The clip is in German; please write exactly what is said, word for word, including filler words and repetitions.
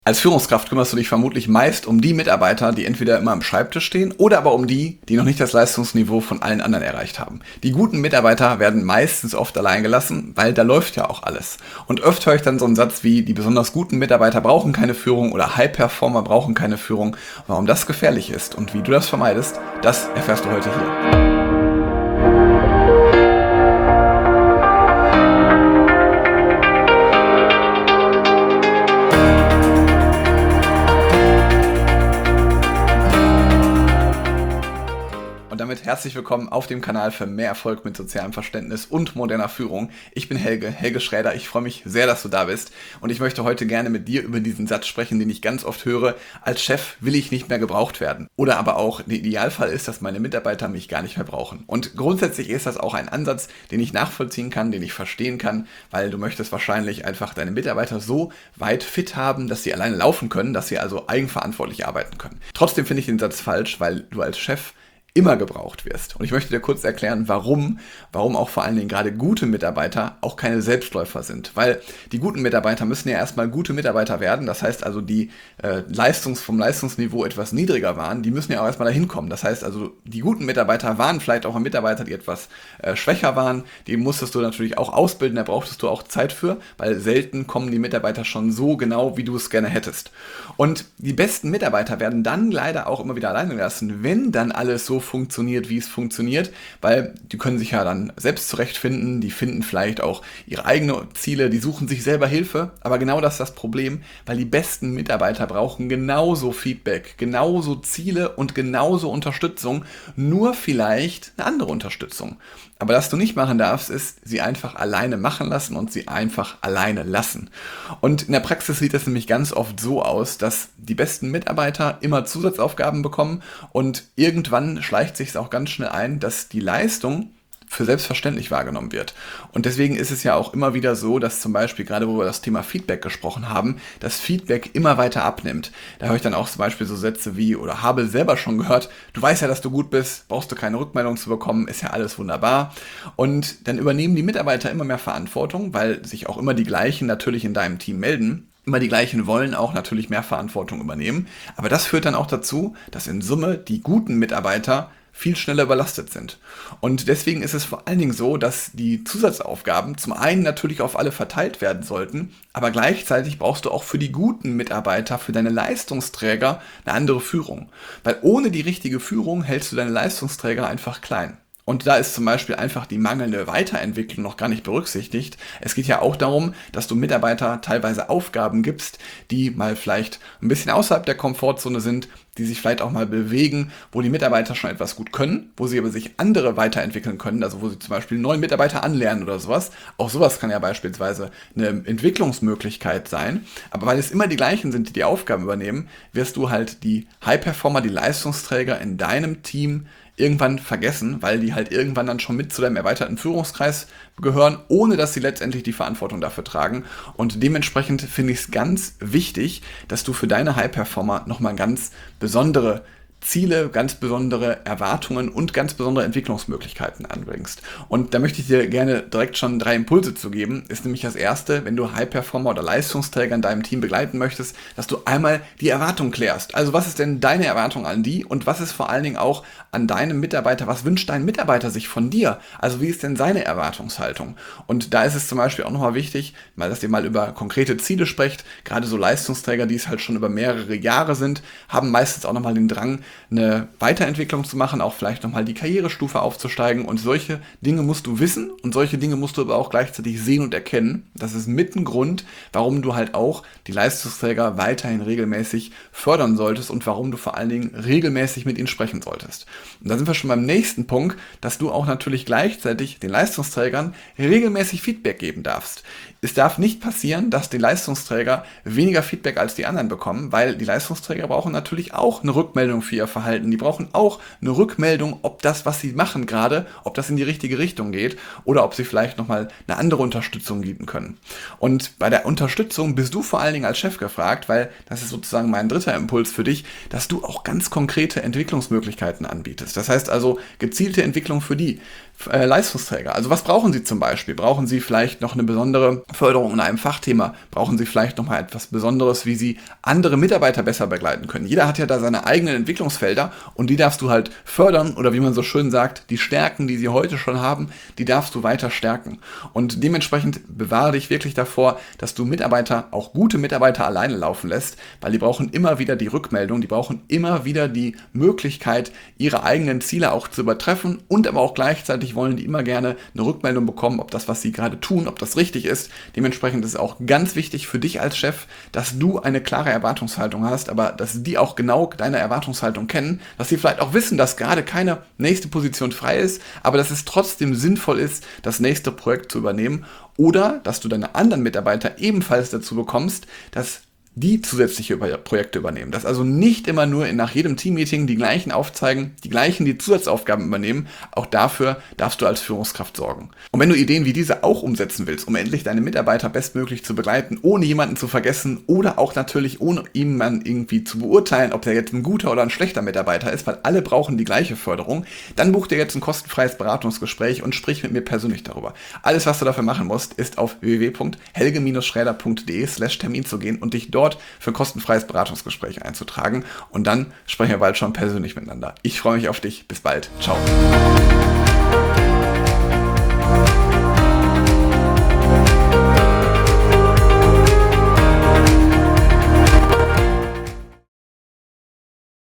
Als Führungskraft kümmerst du dich vermutlich meist um die Mitarbeiter, die entweder immer am Schreibtisch stehen oder aber um die, die noch nicht das Leistungsniveau von allen anderen erreicht haben. Die guten Mitarbeiter werden meistens oft allein gelassen, weil da läuft ja auch alles. Und oft höre ich dann so einen Satz wie, die besonders guten Mitarbeiter brauchen keine Führung oder High-Performer brauchen keine Führung. Warum das gefährlich ist und wie du das vermeidest, das erfährst du heute hier. Und damit herzlich willkommen auf dem Kanal für mehr Erfolg mit sozialem Verständnis und moderner Führung. Ich bin Helge, Helge Schräder. Ich freue mich sehr, dass du da bist. Und ich möchte heute gerne mit dir über diesen Satz sprechen, den ich ganz oft höre. Als Chef will ich nicht mehr gebraucht werden. Oder aber auch, der Idealfall ist, dass meine Mitarbeiter mich gar nicht mehr brauchen. Und grundsätzlich ist das auch ein Ansatz, den ich nachvollziehen kann, den ich verstehen kann, weil du möchtest wahrscheinlich einfach deine Mitarbeiter so weit fit haben, dass sie alleine laufen können, dass sie also eigenverantwortlich arbeiten können. Trotzdem finde ich den Satz falsch, weil du als Chef immer gebraucht wirst. Und ich möchte dir kurz erklären, warum, warum auch vor allen Dingen gerade gute Mitarbeiter auch keine Selbstläufer sind. Weil die guten Mitarbeiter müssen ja erstmal gute Mitarbeiter werden. Das heißt also, die äh, Leistungs, vom Leistungsniveau etwas niedriger waren, die müssen ja auch erstmal dahin kommen. Das heißt also, die guten Mitarbeiter waren vielleicht auch Mitarbeiter, die etwas äh, schwächer waren. Die musstest du natürlich auch ausbilden, da brauchtest du auch Zeit für, weil selten kommen die Mitarbeiter schon so genau, wie du es gerne hättest. Und die besten Mitarbeiter werden dann leider auch immer wieder alleine gelassen, wenn dann alles so funktioniert, wie es funktioniert, weil die können sich ja dann selbst zurechtfinden, die finden vielleicht auch ihre eigenen Ziele, die suchen sich selber Hilfe, aber genau das ist das Problem, weil die besten Mitarbeiter brauchen genauso Feedback, genauso Ziele und genauso Unterstützung, nur vielleicht eine andere Unterstützung. Aber was du nicht machen darfst, ist, sie einfach alleine machen lassen und sie einfach alleine lassen. Und in der Praxis sieht das nämlich ganz oft so aus, dass die besten Mitarbeiter immer Zusatzaufgaben bekommen und irgendwann schleicht sich es auch ganz schnell ein, dass die Leistung für selbstverständlich wahrgenommen wird. Und deswegen ist es ja auch immer wieder so, dass zum Beispiel, gerade wo wir das Thema Feedback gesprochen haben, das Feedback immer weiter abnimmt. Da höre ich dann auch zum Beispiel so Sätze wie, oder habe selber schon gehört, du weißt ja, dass du gut bist, brauchst du keine Rückmeldung zu bekommen, ist ja alles wunderbar. Und dann übernehmen die Mitarbeiter immer mehr Verantwortung, weil sich auch immer die gleichen natürlich in deinem Team melden. Immer die gleichen wollen auch natürlich mehr Verantwortung übernehmen. Aber das führt dann auch dazu, dass in Summe die guten Mitarbeiter viel schneller überlastet sind. Und deswegen ist es vor allen Dingen so, dass die Zusatzaufgaben zum einen natürlich auf alle verteilt werden sollten, aber gleichzeitig brauchst du auch für die guten Mitarbeiter, für deine Leistungsträger eine andere Führung. Weil ohne die richtige Führung hältst du deine Leistungsträger einfach klein. Und da ist zum Beispiel einfach die mangelnde Weiterentwicklung noch gar nicht berücksichtigt. Es geht ja auch darum, dass du Mitarbeiter teilweise Aufgaben gibst, die mal vielleicht ein bisschen außerhalb der Komfortzone sind, die sich vielleicht auch mal bewegen, wo die Mitarbeiter schon etwas gut können, wo sie aber sich andere weiterentwickeln können, also wo sie zum Beispiel neuen Mitarbeiter anlernen oder sowas. Auch sowas kann ja beispielsweise eine Entwicklungsmöglichkeit sein. Aber weil es immer die gleichen sind, die die Aufgaben übernehmen, wirst du halt die High-Performer, die Leistungsträger in deinem Team irgendwann vergessen, weil die halt irgendwann dann schon mit zu deinem erweiterten Führungskreis gehören, ohne dass sie letztendlich die Verantwortung dafür tragen. Und dementsprechend finde ich es ganz wichtig, dass du für deine High-Performer nochmal ganz besondere Ziele, ganz besondere Erwartungen und ganz besondere Entwicklungsmöglichkeiten anbringst. Und da möchte ich dir gerne direkt schon drei Impulse zu geben. Ist nämlich das erste, wenn du High-Performer oder Leistungsträger in deinem Team begleiten möchtest, dass du einmal die Erwartung klärst. Also was ist denn deine Erwartung an die und was ist vor allen Dingen auch an deinem Mitarbeiter, was wünscht dein Mitarbeiter sich von dir? Also wie ist denn seine Erwartungshaltung? Und da ist es zum Beispiel auch nochmal wichtig, mal, dass ihr mal über konkrete Ziele sprecht. Gerade so Leistungsträger, die es halt schon über mehrere Jahre sind, haben meistens auch nochmal den Drang, eine Weiterentwicklung zu machen, auch vielleicht nochmal die Karrierestufe aufzusteigen, und solche Dinge musst du wissen und solche Dinge musst du aber auch gleichzeitig sehen und erkennen. Das ist mit ein Grund, warum du halt auch die Leistungsträger weiterhin regelmäßig fördern solltest und warum du vor allen Dingen regelmäßig mit ihnen sprechen solltest. Und da sind wir schon beim nächsten Punkt, dass du auch natürlich gleichzeitig den Leistungsträgern regelmäßig Feedback geben darfst. Es darf nicht passieren, dass die Leistungsträger weniger Feedback als die anderen bekommen, weil die Leistungsträger brauchen natürlich auch eine Rückmeldung für ihr Verhalten. Die brauchen auch eine Rückmeldung, ob das, was sie machen gerade, ob das in die richtige Richtung geht oder ob sie vielleicht nochmal eine andere Unterstützung geben können. Und bei der Unterstützung bist du vor allen Dingen als Chef gefragt, weil das ist sozusagen mein dritter Impuls für dich, dass du auch ganz konkrete Entwicklungsmöglichkeiten anbietest. Das heißt also gezielte Entwicklung für die. äh, Leistungsträger. Also was brauchen Sie zum Beispiel? Brauchen Sie vielleicht noch eine besondere Förderung in einem Fachthema? Brauchen Sie vielleicht noch mal etwas Besonderes, wie Sie andere Mitarbeiter besser begleiten können? Jeder hat ja da seine eigenen Entwicklungsfelder und die darfst du halt fördern oder wie man so schön sagt, die Stärken, die sie heute schon haben, die darfst du weiter stärken. Und dementsprechend bewahre dich wirklich davor, dass du Mitarbeiter, auch gute Mitarbeiter alleine laufen lässt, weil die brauchen immer wieder die Rückmeldung, die brauchen immer wieder die Möglichkeit, ihre eigenen Ziele auch zu übertreffen und aber auch gleichzeitig wollen die immer gerne eine Rückmeldung bekommen, ob das, was sie gerade tun, ob das richtig ist. Dementsprechend ist es auch ganz wichtig für dich als Chef, dass du eine klare Erwartungshaltung hast, aber dass die auch genau deine Erwartungshaltung kennen, dass sie vielleicht auch wissen, dass gerade keine nächste Position frei ist, aber dass es trotzdem sinnvoll ist, das nächste Projekt zu übernehmen oder dass du deine anderen Mitarbeiter ebenfalls dazu bekommst, dass die zusätzliche Projekte übernehmen. Dass also nicht immer nur nach jedem Teammeeting die gleichen aufzeigen, die gleichen die Zusatzaufgaben übernehmen. Auch dafür darfst du als Führungskraft sorgen. Und wenn du Ideen wie diese auch umsetzen willst, um endlich deine Mitarbeiter bestmöglich zu begleiten, ohne jemanden zu vergessen oder auch natürlich ohne jemanden irgendwie zu beurteilen, ob der jetzt ein guter oder ein schlechter Mitarbeiter ist, weil alle brauchen die gleiche Förderung, dann buch dir jetzt ein kostenfreies Beratungsgespräch und sprich mit mir persönlich darüber. Alles, was du dafür machen musst, ist auf w w w punkt helge schräder punkt de slash Termin zu gehen und dich dort für ein kostenfreies Beratungsgespräch einzutragen und dann sprechen wir bald schon persönlich miteinander. Ich freue mich auf dich. Bis bald. Ciao.